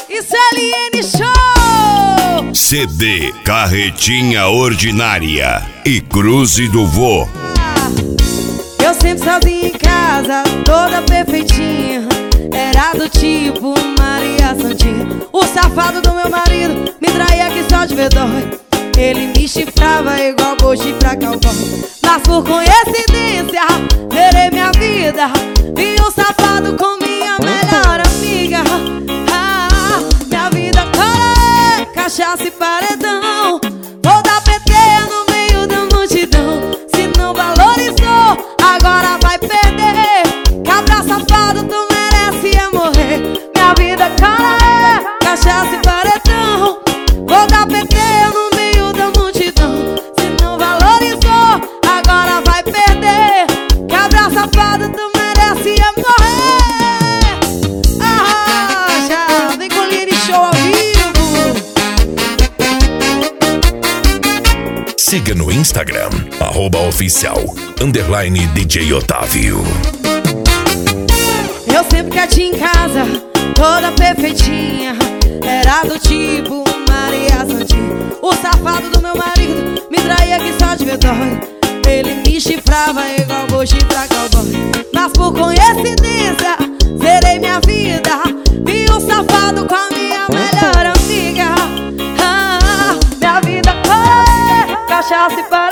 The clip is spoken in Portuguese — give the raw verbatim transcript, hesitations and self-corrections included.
Isso é L N Show! C D Carretinha Ordinária e Cruze do Vô. Eu sempre sozinha em casa, toda perfeitinha. Era do tipo Maria Santinha. O safado do meu marido me traía que só de ver dói. Ele me chifrava igual boi pra cowboy. Mas por coincidência, zerei minha vida. Vi um safado com minha melhor amiga. Ah, minha vida cara é cachaça e paredão. Vou dar P T no meio da multidão. Se não valorizou, agora vai perder. Cabra safado, tu merece é morrer. Minha vida cara é cachaça e paredão. Vou dar P T no meio da multidão. Se não valorizou, agora vai perder. Cabra safado, tu merece é morrer. Ah, já vem com o L N Show ao vivo. Siga no Instagram, arroba oficial, underline D J Otávio. Eu sempre quietinha em casa, toda perfeitinha. Era do tipo Maria Santinha. O safado do meu marido me traía que só de ver dói. Ele me chifrava igual boi pra cowboy. Mas por coincidência, zerei minha vida. Vi um safado com a minha melhor amiga. Ah, minha vida é cachaça e